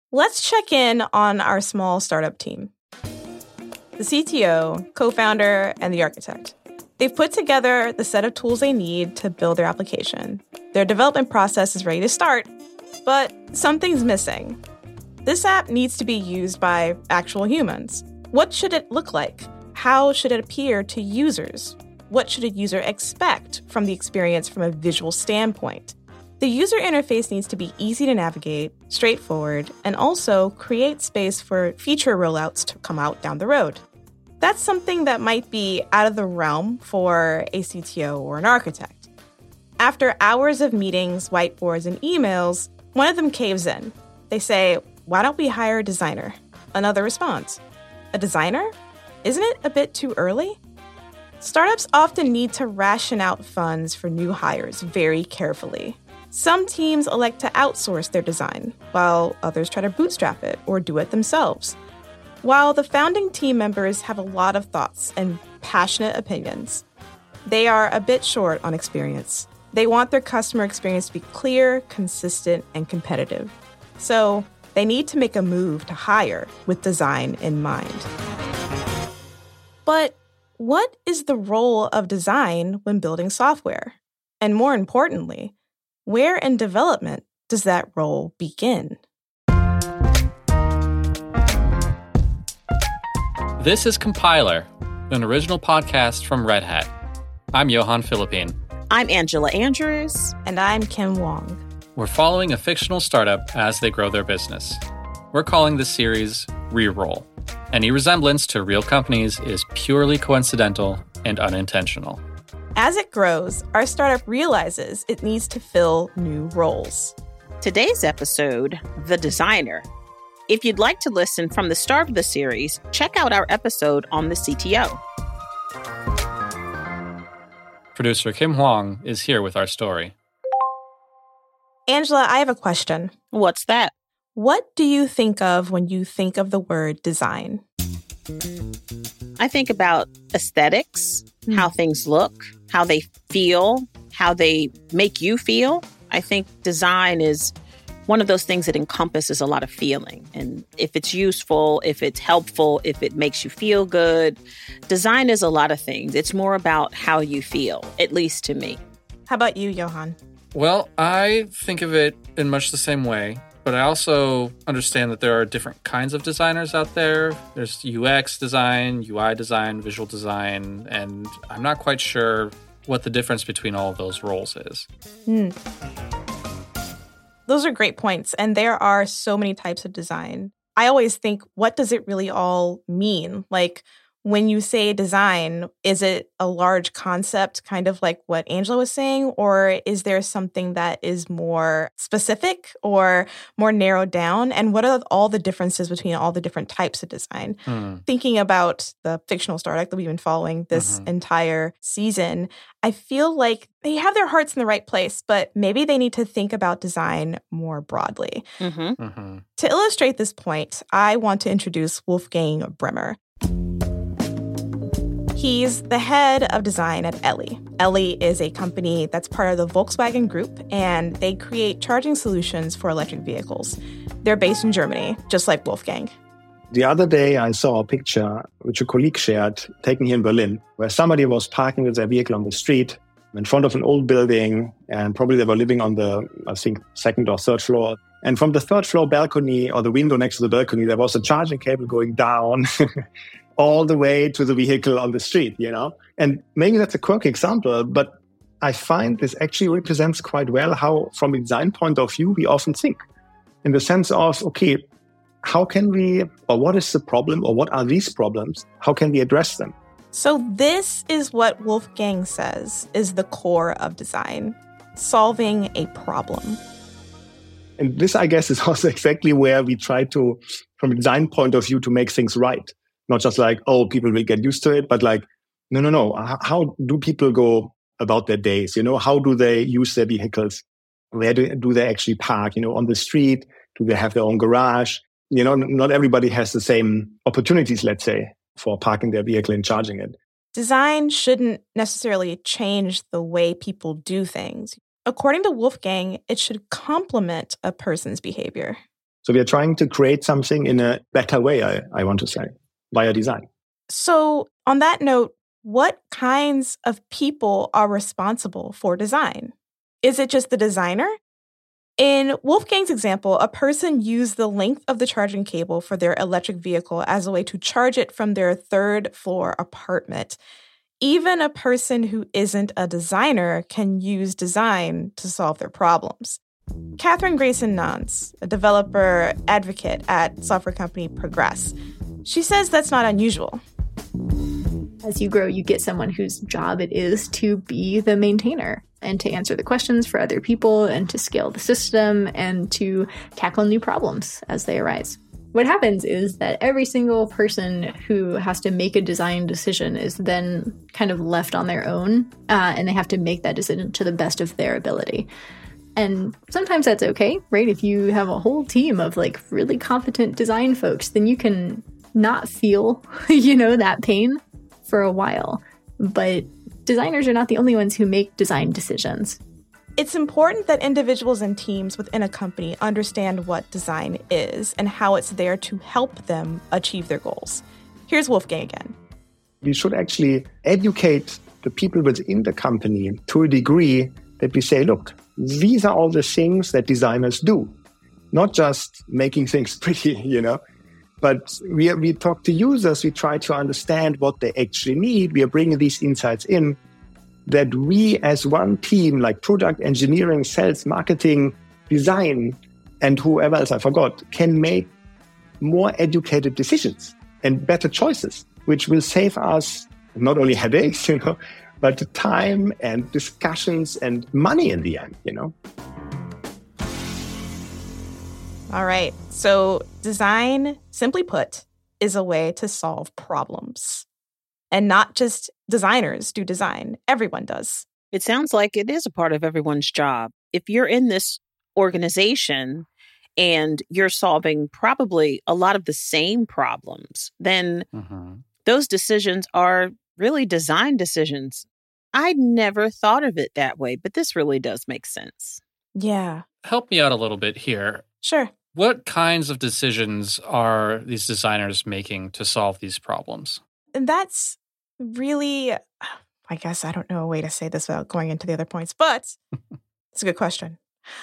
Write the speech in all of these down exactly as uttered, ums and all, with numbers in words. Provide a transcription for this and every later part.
Let's check in on our small startup team. The C T O, co-founder, and the architect. They've put together the set of tools they need to build their application. Their development process is ready to start, but something's missing. This app needs to be used by actual humans. What should it look like? How should it appear to users? What should a user expect from the experience from a visual standpoint? The user interface needs to be easy to navigate, straightforward, and also create space for feature rollouts to come out down the road. That's something that might be out of the realm for a C T O or an architect. After hours of meetings, whiteboards, and emails, one of them caves in. They say, "Why don't we hire a designer?" Another responds, "A designer? Isn't it a bit too early?" Startups often need to ration out funds for new hires very carefully. Some teams elect to outsource their design, while others try to bootstrap it or do it themselves. While the founding team members have a lot of thoughts and passionate opinions, they are a bit short on experience. They want their customer experience to be clear, consistent, and competitive. So they need to make a move to hire with design in mind. But what is the role of design when building software? And more importantly, where in development does that role begin? This is Compiler, an original podcast from Red Hat. I'm Johan Philippine. I'm Angela Andrews. And I'm Kim Wong. We're following a fictional startup as they grow their business. We're calling this series Reroll. Any resemblance to real companies is purely coincidental and unintentional. As it grows, our startup realizes it needs to fill new roles. Today's episode, The Designer. If you'd like to listen from the start of the series, check out our episode on the C T O. Producer Kim Huang is here with our story. Angela, I have a question. What's that? What do you think of when you think of the word design? I think about aesthetics, mm. how things look, how they feel, how they make you feel. I think design is one of those things that encompasses a lot of feeling. And if it's useful, if it's helpful, if it makes you feel good, design is a lot of things. It's more about how you feel, at least to me. How about you, Johan? Well, I think of it in much the same way. But I also understand that there are different kinds of designers out there. There's U X design, U I design, visual design, and I'm not quite sure what the difference between all of those roles is. Mm. Those are great points, and there are so many types of design. I always think, what does it really all mean? Like, when you say design, is it a large concept, kind of like what Angela was saying, or is there something that is more specific or more narrowed down? And what are all the differences between all the different types of design? Mm. Thinking about the fictional startup that we've been following this mm-hmm. entire season, I feel like they have their hearts in the right place, but maybe they need to think about design more broadly. Mm-hmm. Mm-hmm. To illustrate this point, I want to introduce Wolfgang Bremer. He's the head of design at Elli. Elli is a company that's part of the Volkswagen Group, and they create charging solutions for electric vehicles. They're based in Germany, just like Wolfgang. The other day, I saw a picture which a colleague shared, taken here in Berlin, where somebody was parking with their vehicle on the street in front of an old building, and probably they were living on the, I think, second or third floor. And from the third floor balcony or the window next to the balcony, there was a charging cable going down all the way to the vehicle on the street, you know? And maybe that's a quirky example, but I find this actually represents quite well how, from a design point of view, we often think. In the sense of, okay, how can we, or what is the problem, or what are these problems? How can we address them? So this is what Wolfgang says is the core of design, solving a problem. And this, I guess, is also exactly where we try to, from a design point of view, to make things right. Not just like, oh, people will get used to it, but like, no, no, no. How do people go about their days? You know, how do they use their vehicles? Where do, do they actually park? You know, on the street? Do they have their own garage? You know, not everybody has the same opportunities, let's say, for parking their vehicle and charging it. Design shouldn't necessarily change the way people do things. According to Wolfgang, it should complement a person's behavior. So we are trying to create something in a better way, I, I want to say, via design. So on that note, what kinds of people are responsible for design? Is it just the designer? In Wolfgang's example, a person used the length of the charging cable for their electric vehicle as a way to charge it from their third floor apartment. Even a person who isn't a designer can use design to solve their problems. Catherine Grayson Nance, a developer advocate at software company Progress, she says that's not unusual. As you grow, you get someone whose job it is to be the maintainer and to answer the questions for other people and to scale the system and to tackle new problems as they arise. What happens is that every single person who has to make a design decision is then kind of left on their own, uh, and they have to make that decision to the best of their ability. And sometimes that's okay, right? If you have a whole team of like really competent design folks, then you can not feel, you know, that pain for a while. But designers are not the only ones who make design decisions. It's important that individuals and teams within a company understand what design is and how it's there to help them achieve their goals. Here's Wolfgang again. We should actually educate the people within the company to a degree that we say, look, these are all the things that designers do, not just making things pretty, you know. But we, we talk to users, we try to understand what they actually need. We are bringing these insights in that we as one team, like product engineering, sales, marketing, design, and whoever else I forgot, can make more educated decisions and better choices, which will save us not only headaches, you know, but time and discussions and money in the end, you know. All right. So design, simply put, is a way to solve problems. And not just designers do design. Everyone does. It sounds like it is a part of everyone's job. If you're in this organization and you're solving probably a lot of the same problems, then mm-hmm. those decisions are really design decisions. I never thought of it that way, but this really does make sense. Yeah. Help me out a little bit here. Sure. What kinds of decisions are these designers making to solve these problems? And that's really, I guess I don't know a way to say this without going into the other points, but it's a good question.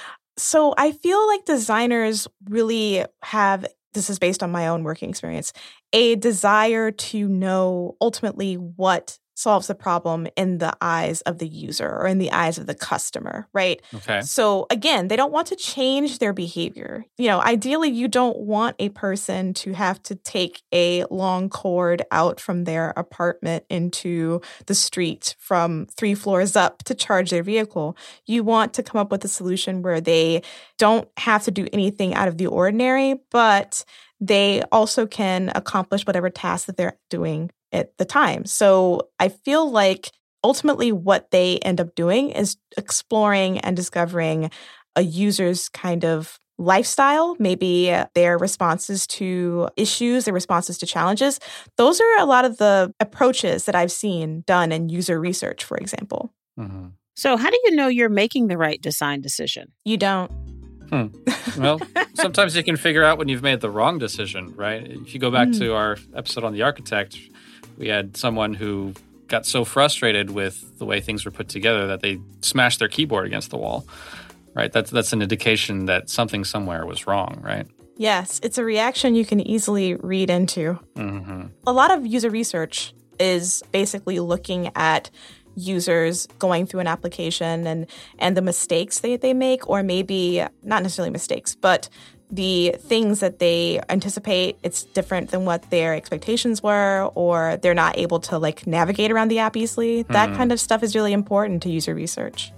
So I feel like designers really have, this is based on my own working experience, a desire to know ultimately what solves the problem in the eyes of the user or in the eyes of the customer, right? Okay. So again, they don't want to change their behavior. You know, ideally, you don't want a person to have to take a long cord out from their apartment into the street from three floors up to charge their vehicle. You want to come up with a solution where they don't have to do anything out of the ordinary, but they also can accomplish whatever task that they're doing at the time. So I feel like ultimately what they end up doing is exploring and discovering a user's kind of lifestyle, maybe their responses to issues, their responses to challenges. Those are a lot of the approaches that I've seen done in user research, for example. Mm-hmm. So how do you know you're making the right design decision? You don't. Hmm. Well, sometimes you can figure out when you've made the wrong decision, right? If you go back mm. to our episode on the architect, we had someone who got so frustrated with the way things were put together that they smashed their keyboard against the wall, right? That's that's an indication that something somewhere was wrong, right? Yes, it's a reaction you can easily read into. Mm-hmm. A lot of user research is basically looking at users going through an application and, and the mistakes that they make, or maybe not necessarily mistakes, but the things that they anticipate it's different than what their expectations were, or they're not able to like navigate around the app easily. Mm. That kind of stuff is really important to user research.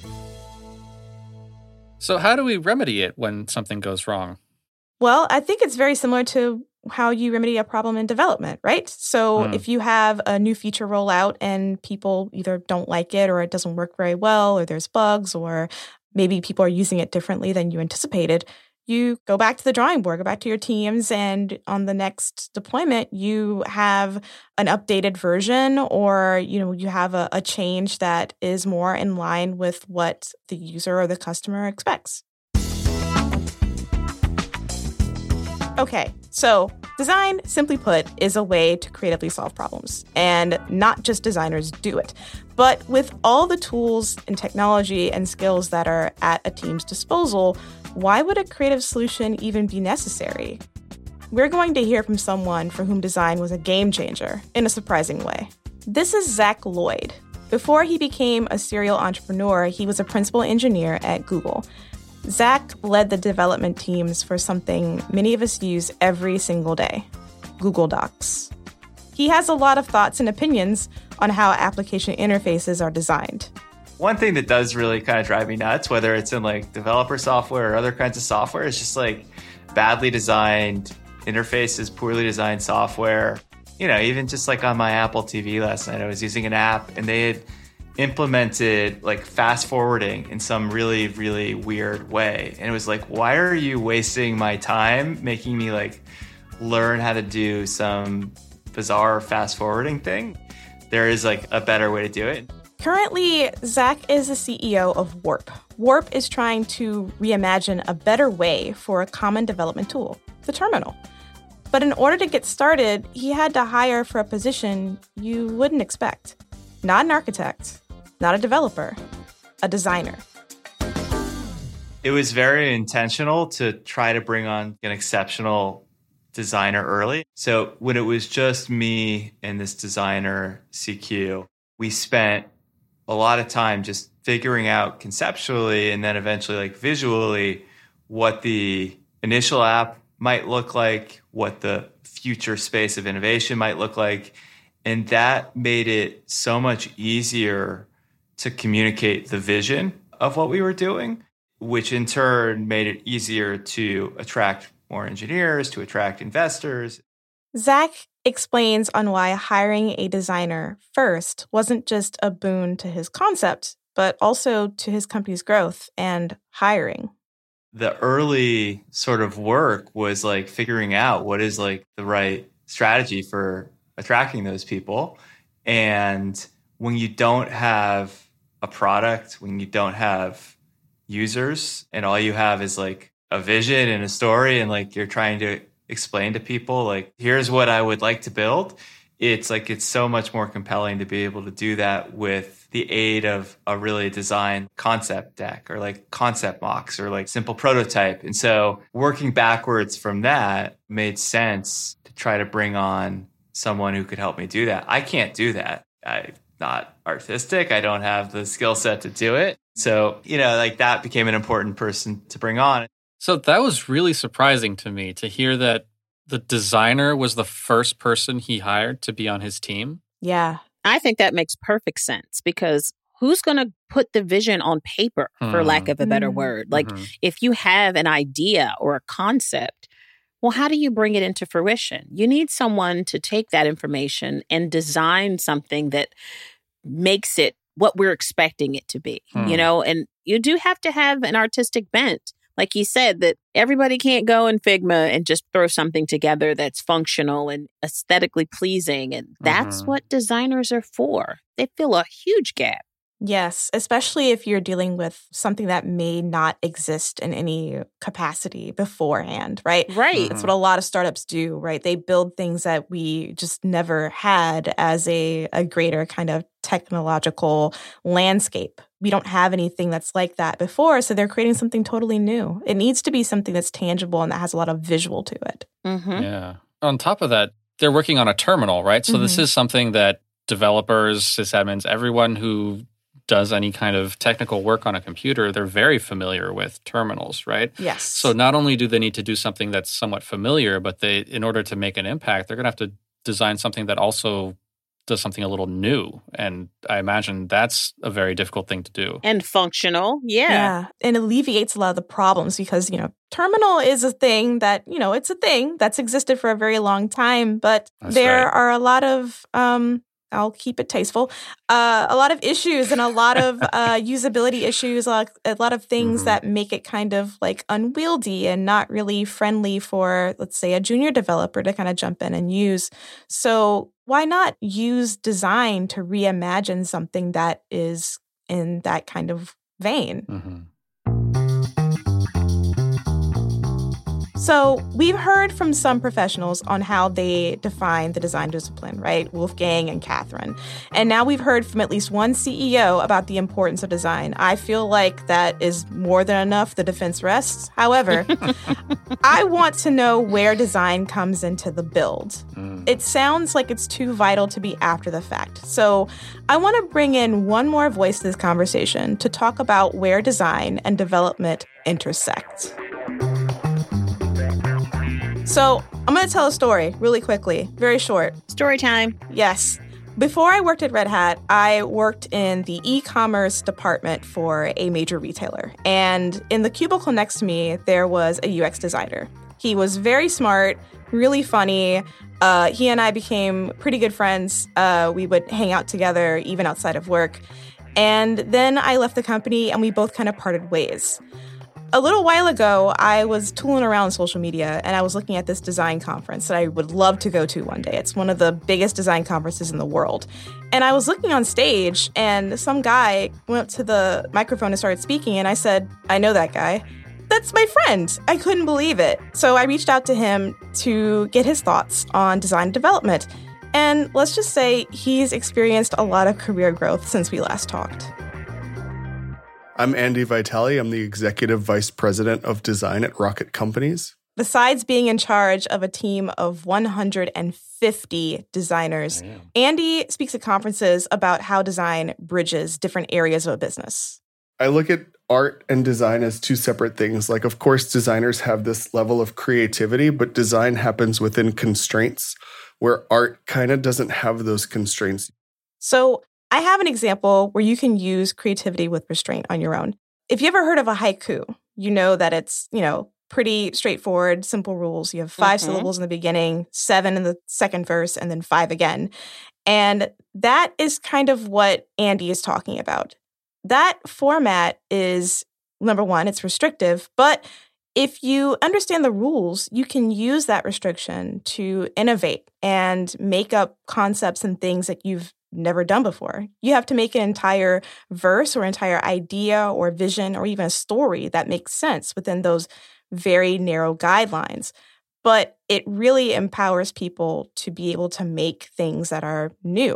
So how do we remedy it when something goes wrong? Well, I think it's very similar to how you remedy a problem in development, right? So mm. if you have a new feature rollout and people either don't like it or it doesn't work very well or there's bugs or maybe people are using it differently than you anticipated, you go back to the drawing board, go back to your teams, and on the next deployment, you have an updated version or, you know, you have a, a change that is more in line with what the user or the customer expects. Okay, so design, simply put, is a way to creatively solve problems. And not just designers do it. But with all the tools and technology and skills that are at a team's disposal, why would a creative solution even be necessary? We're going to hear from someone for whom design was a game changer in a surprising way. This is Zach Lloyd. Before he became a serial entrepreneur, he was a principal engineer at Google. Zach led the development teams for something many of us use every single day, Google Docs. He has a lot of thoughts and opinions on how application interfaces are designed. One thing that does really kind of drive me nuts, whether it's in like developer software or other kinds of software, is just like badly designed interfaces, poorly designed software. You know, even just like on my Apple T V last night, I was using an app and they had implemented like fast forwarding in some really, really weird way. And it was like, why are you wasting my time making me like learn how to do some bizarre fast forwarding thing? There is like a better way to do it. Currently, Zach is the C E O of Warp. Warp is trying to reimagine a better way for a common development tool, the terminal. But in order to get started, he had to hire for a position you wouldn't expect. Not an architect, not a developer, a designer. It was very intentional to try to bring on an exceptional designer early. So when it was just me and this designer, C Q, we spent a lot of time just figuring out conceptually and then eventually like visually what the initial app might look like, what the future space of innovation might look like. And that made it so much easier to communicate the vision of what we were doing, which in turn made it easier to attract more engineers, to attract investors. Zach explains on why hiring a designer first wasn't just a boon to his concept, but also to his company's growth and hiring. The early sort of work was like figuring out what is like the right strategy for attracting those people. And when you don't have a product, when you don't have users and all you have is like a vision and a story and like you're trying to explain to people like, here's what I would like to build. It's like, it's so much more compelling to be able to do that with the aid of a really designed concept deck or like concept mocks or like simple prototype. And so working backwards from that made sense to try to bring on someone who could help me do that. I can't do that. I'm not artistic. I don't have the skill set to do it. So, you know, like that became an important person to bring on. So that was really surprising to me to hear that the designer was the first person he hired to be on his team. Yeah. I think that makes perfect sense because who's going to put the vision on paper, for Hmm. lack of a better Mm. word? Like, Mhm. if you have an idea or a concept, well, how do you bring it into fruition? You need someone to take that information and design something that makes it what we're expecting it to be, Hmm. you know? And you do have to have an artistic bent. Like you said, that everybody can't go in Figma and just throw something together that's functional and aesthetically pleasing. And that's Mhm. what designers are for. They fill a huge gap. Yes, especially if you're dealing with something that may not exist in any capacity beforehand, right? Right. That's what a lot of startups do, right? They build things that we just never had as a, a greater kind of technological landscape. We don't have anything that's like that before, so they're creating something totally new. It needs to be something that's tangible and that has a lot of visual to it. Mm-hmm. Yeah. On top of that, they're working on a terminal, right? So this Mhm. is something that developers, sysadmins, everyone who does any kind of technical work on a computer, they're very familiar with terminals, right? Yes. So not only do they need to do something that's somewhat familiar, but they, in order to make an impact, they're going to have to design something that also does something a little new. And I imagine that's a very difficult thing to do. And functional. Yeah. Yeah. And alleviates a lot of the problems because, you know, terminal is a thing that, you know, it's a thing that's existed for a very long time. But That's there right. are a lot of, um, I'll keep it tasteful, uh, a lot of issues and a lot of uh, usability issues, a lot, a lot of things Mhm. that make it kind of like unwieldy and not really friendly for, let's say, a junior developer to kind of jump in and use. So why not use design to reimagine something that is in that kind of vein? Mhm. So we've heard from some professionals on how they define the design discipline, right? Wolfgang and Catherine. And now we've heard from at least one C E O about the importance of design. I feel like that is more than enough. The defense rests. However, I want to know where design comes into the build. Mm. It sounds like it's too vital to be after the fact. So I want to bring in one more voice to this conversation to talk about where design and development intersect. So I'm going to tell a story really quickly, very short. Story time. Yes. Before I worked at Red Hat, I worked in the e-commerce department for a major retailer. And in the cubicle next to me, there was a U X designer. He was very smart, really funny. Uh, he and I became pretty good friends. Uh, we would hang out together even outside of work. And then I left the company and we both kind of parted ways. A little while ago, I was tooling around social media and I was looking at this design conference that I would love to go to one day. It's one of the biggest design conferences in the world. And I was looking on stage and some guy went up to the microphone and started speaking and I said, I know that guy. That's my friend. I couldn't believe it. So I reached out to him to get his thoughts on design development. And let's just say he's experienced a lot of career growth since we last talked. I'm Andy Vitale. I'm the Executive Vice President of Design at Rocket Companies. Besides being in charge of a team of one hundred fifty designers, Damn. Andy speaks at conferences about how design bridges different areas of a business. I look at art and design as two separate things. Like, of course, designers have this level of creativity, but design happens within constraints where art kind of doesn't have those constraints. So I have an example where you can use creativity with restraint on your own. If you ever heard of a haiku, you know that it's, you know, pretty straightforward, simple rules. You have five mm-hmm. syllables in the beginning, seven in the second verse, and then five again. And that is kind of what Andy is talking about. That format is, number one, it's restrictive, but if you understand the rules, you can use that restriction to innovate and make up concepts and things that you've never done before. You have to make an entire verse or entire idea or vision or even a story that makes sense within those very narrow guidelines. But it really empowers people to be able to make things that are new.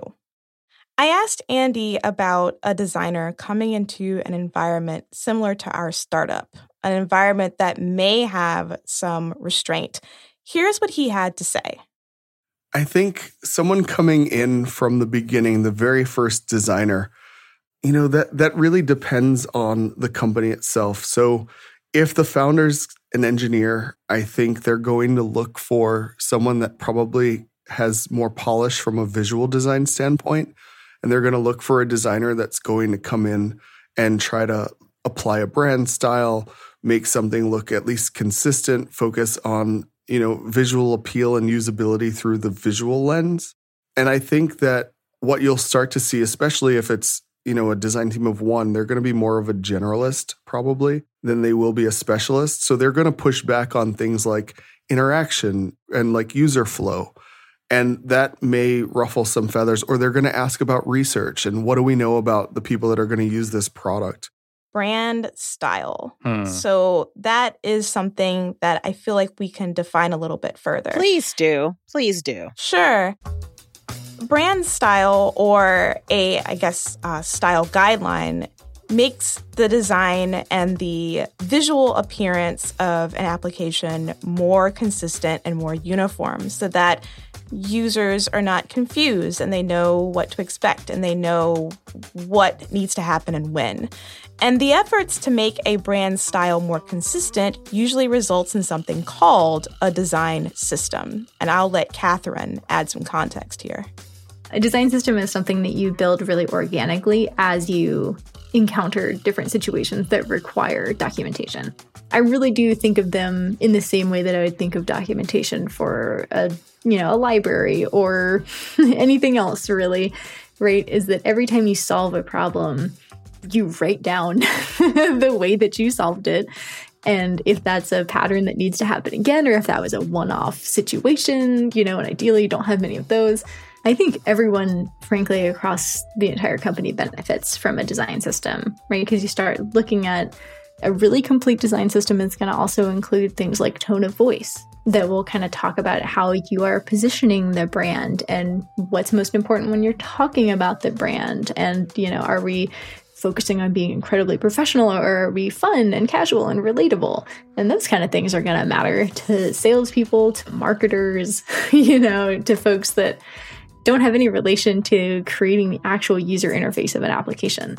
I asked Andy about a designer coming into an environment similar to our startup, an environment that may have some restraint. Here's what he had to say. I think someone coming in from the beginning, the very first designer, you know, that, that really depends on the company itself. So if the founder's an engineer, I think they're going to look for someone that probably has more polish from a visual design standpoint. And they're going to look for a designer that's going to come in and try to apply a brand style, make something look at least consistent, focus on, you know, visual appeal and usability through the visual lens. And I think that what you'll start to see, especially if it's, you know, a design team of one, they're going to be more of a generalist probably than they will be a specialist. So they're going to push back on things like interaction and like user flow. And that may ruffle some feathers, or they're going to ask about research and what do we know about the people that are going to use this product. Brand style. Hmm. So that is something that I feel like we can define a little bit further. Please do. Please do. Sure. Brand style, or a, I guess, uh, style guideline, makes the design and the visual appearance of an application more consistent and more uniform so that users are not confused and they know what to expect and they know what needs to happen and when. And the efforts to make a brand style more consistent usually results in something called a design system. And I'll let Catherine add some context here. A design system is something that you build really organically as you encounter different situations that require documentation. I really do think of them in the same way that I would think of documentation for a, you know, a library or anything else, really, right? Is that every time you solve a problem, you write down the way that you solved it. And if that's a pattern that needs to happen again, or if that was a one-off situation, you know, and ideally you don't have many of those, I think everyone, frankly, across the entire company benefits from a design system, right? Because you start looking at A really complete design system is going to also include things like tone of voice that will kind of talk about how you are positioning the brand and what's most important when you're talking about the brand. And, you know, are we focusing on being incredibly professional, or are we fun and casual and relatable? And those kind of things are going to matter to salespeople, to marketers, you know, to folks that don't have any relation to creating the actual user interface of an application.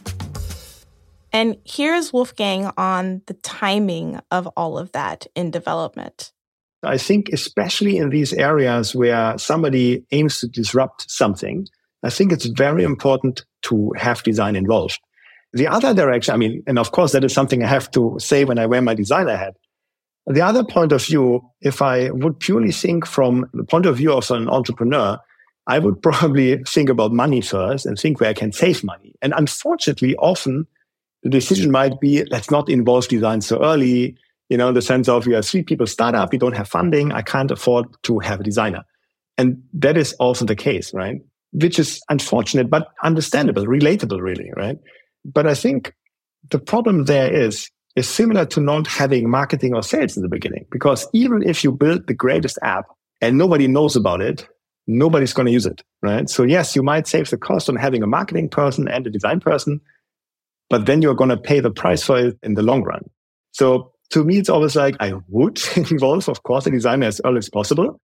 And here's Wolfgang on the timing of all of that in development. I think especially in these areas where somebody aims to disrupt something, I think it's very important to have design involved. The other direction, I mean, and of course that is something I have to say when I wear my designer hat. The other point of view, if I would purely think from the point of view of an entrepreneur, I would probably think about money first and think where I can save money. And unfortunately, often the decision might be, let's not involve design so early, you know, in the sense of, you're a three people startup, you don't have funding, I can't afford to have a designer. And that is also the case, right? Which is unfortunate, but understandable, relatable, really, right? But I think the problem there is, is similar to not having marketing or sales in the beginning. Because even if you build the greatest app and nobody knows about it, nobody's going to use it, right? So yes, you might save the cost on having a marketing person and a design person, but then you're going to pay the price for it in the long run. So to me, it's always like, I would involve, of course, a designer as early as possible.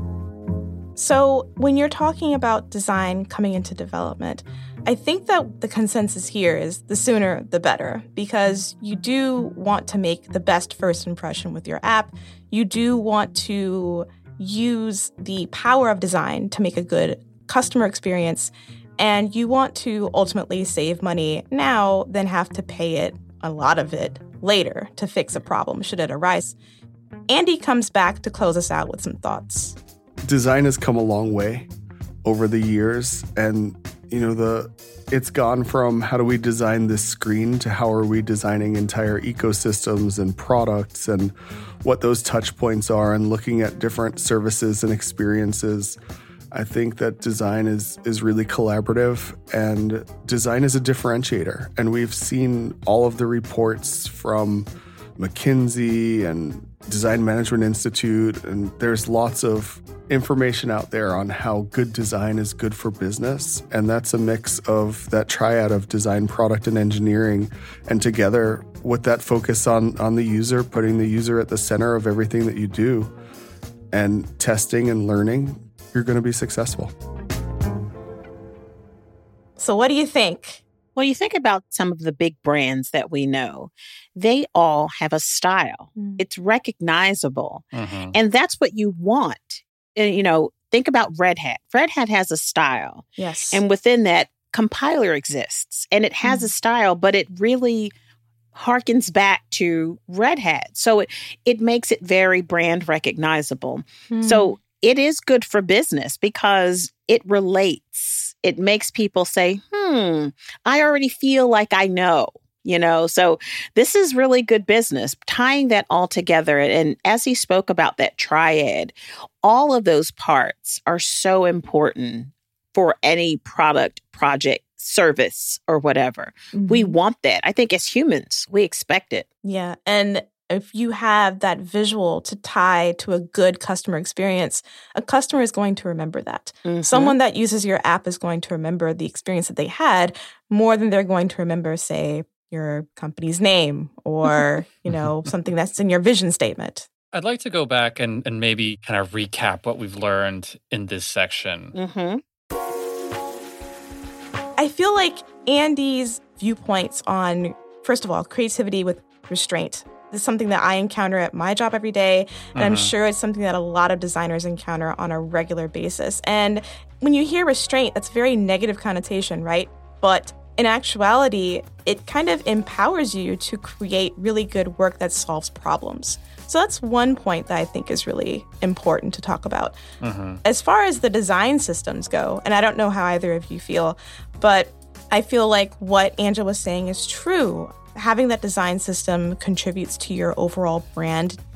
So when you're talking about design coming into development, I think that the consensus here is the sooner the better, because you do want to make the best first impression with your app. You do want to use the power of design to make a good customer experience, and you want to ultimately save money now than have to pay it, a lot of it, later to fix a problem should it arise. Andy comes back to close us out with some thoughts. Design has come a long way over the years, and you know the it's gone from how do we design this screen to how are we designing entire ecosystems and products and what those touch points are, and looking at different services and experiences. I think that design is is really collaborative, and design is a differentiator. And we've seen all of the reports from McKinsey and Design Management Institute, and there's lots of information out there on how good design is good for business. And that's a mix of that triad of design, product, and engineering. And together with that focus on, on the user, putting the user at the center of everything that you do, and testing and learning, you're going to be successful. So what do you think? Well, you think about some of the big brands that we know, they all have a style. Mm. It's recognizable. Mm-hmm. And that's what you want. You know, think about Red Hat. Red Hat has a style. Yes. And within that, Compiler exists. And it has mm. a style, but it really harkens back to Red Hat. So it, it makes it very brand recognizable. Mm. So it is good for business because it relates. It makes people say, hmm, I already feel like I know, you know, so this is really good business, tying that all together. And as he spoke about that triad, all of those parts are so important for any product, project, service, or whatever. Mm-hmm. We want that. I think as humans, we expect it. Yeah. And if you have that visual to tie to a good customer experience, a customer is going to remember that. Mm-hmm. Someone that uses your app is going to remember the experience that they had more than they're going to remember, say, your company's name or, you know, something that's in your vision statement. I'd like to go back and, and maybe kind of recap what we've learned in this section. Mm-hmm. I feel like Andy's viewpoints on, first of all, creativity with restraint. This is something that I encounter at my job every day, and mm-hmm. I'm sure it's something that a lot of designers encounter on a regular basis. And when you hear restraint, that's a very negative connotation, right? But in actuality, it kind of empowers you to create really good work that solves problems. So that's one point that I think is really important to talk about. Mm-hmm. As far as the design systems go, and I don't know how either of you feel, but I feel like what Angela was saying is true. Having that design system contributes to your overall brand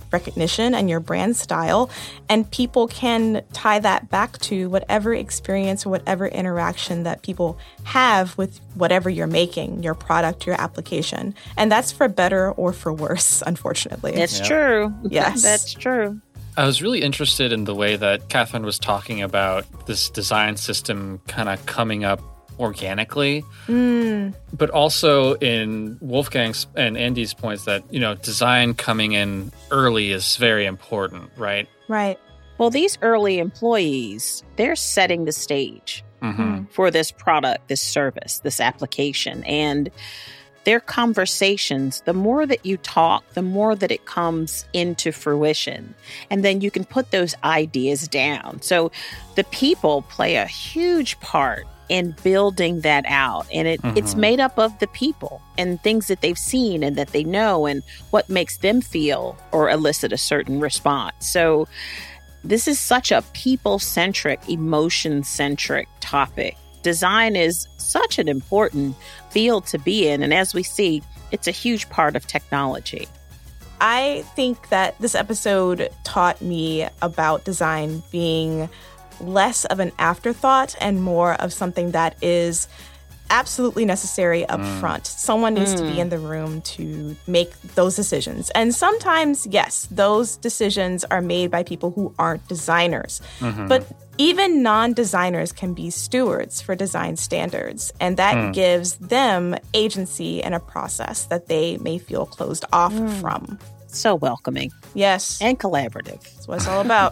recognition and your brand style, and people can tie that back to whatever experience or whatever interaction that people have with whatever you're making, your product, your application. And that's for better or for worse, unfortunately. It's Yeah. true. Yes. That's true. I was really interested in the way that Catherine was talking about this design system kind of coming up organically, Mm. but also in Wolfgang's and Andy's points that, you know, design coming in early is very important, right? Right. Well, these early employees, they're setting the stage Mm-hmm. for this product, this service, this application. And their conversations, the more that you talk, the more that it comes into fruition. And then you can put those ideas down. So the people play a huge part in building that out. And it, Mhm. it's made up of the people and things that they've seen and that they know and what makes them feel or elicit a certain response. So this is such a people-centric, emotion-centric topic. Design is such an important field to be in. And as we see, it's a huge part of technology. I think that this episode taught me about design being less of an afterthought and more of something that is absolutely necessary up Mm. front. Someone needs to be in the room to make those decisions. And sometimes, yes, those decisions are made by people who aren't designers. Mhm. But even non-designers can be stewards for design standards, and that Mm. gives them agency in a process that they may feel closed off from. So welcoming Yes, and collaborative. that's what it's all about.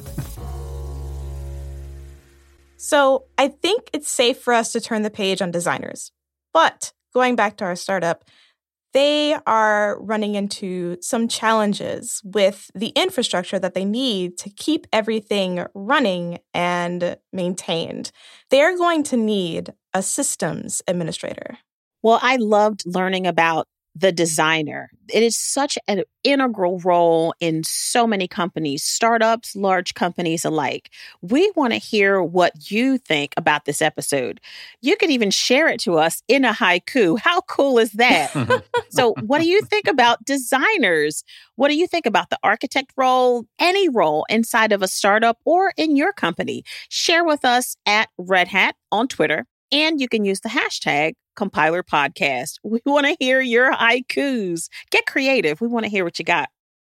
So I think it's safe for us to turn the page on designers. But going back to our startup, they are running into some challenges with the infrastructure that they need to keep everything running and maintained. They're going to need a systems administrator. Well, I loved learning about the designer. It is such an integral role in so many companies, startups, large companies alike. We want to hear what you think about this episode. You could even share it to us in a haiku. How cool is that? So what do you think about designers? What do you think about the architect role, any role inside of a startup or in your company? Share with us at Red Hat on Twitter. And you can use the hashtag Compiler Podcast. We want to hear your haikus. Get creative. We want to hear what you got.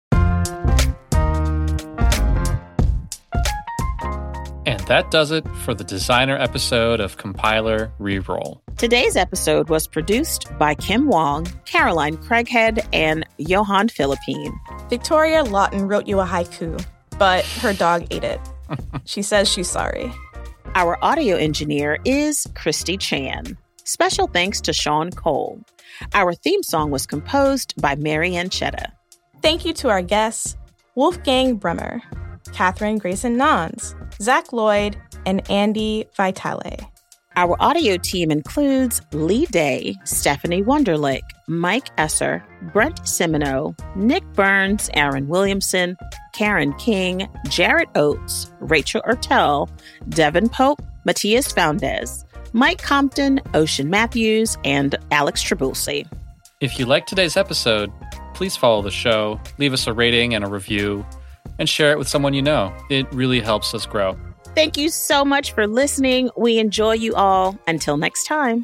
And that does it for the designer episode of Compiler Reroll. Today's episode was produced by Kim Wong, Caroline Craighead, and Johan Philippine. Victoria Lawton wrote you a haiku, but her dog ate it. She says she's sorry. Our audio engineer is Christy Chan. Special thanks to Sean Cole. Our theme song was composed by Marianne Chetta. Thank you to our guests, Wolfgang Bremer, Catherine Grayson Nons, Zach Lloyd, and Andy Vitale. Our audio team includes Lee Day, Stephanie Wunderlich, Mike Esser, Brent Semino, Nick Burns, Aaron Williamson, Karen King, Jared Oates, Rachel Ertel, Devin Pope, Matias Foundes, Mike Compton, Ocean Matthews, and Alex Trabulsi. If you liked today's episode, please follow the show, leave us a rating and a review, and share it with someone you know. It really helps us grow. Thank you so much for listening. We enjoy you all. Until next time.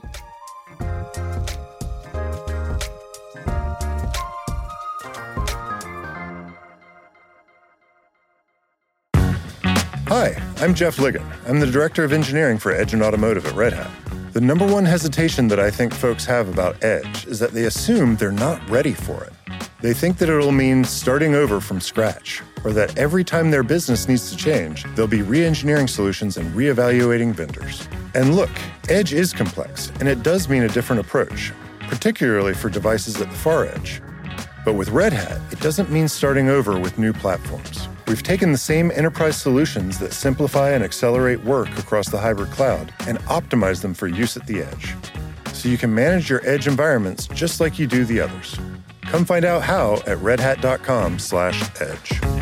Hi, I'm Jeff Ligon. I'm the Director of Engineering for Edge and Automotive at Red Hat. The number one hesitation that I think folks have about Edge is that they assume they're not ready for it. They think that it'll mean starting over from scratch, or that every time their business needs to change, they'll be re-engineering solutions and re-evaluating vendors. And look, Edge is complex, and it does mean a different approach, particularly for devices at the far edge. But with Red Hat, it doesn't mean starting over with new platforms. We've taken the same enterprise solutions that simplify and accelerate work across the hybrid cloud and optimize them for use at the edge, so you can manage your edge environments just like you do the others. Come find out how at redhat.com slash edge.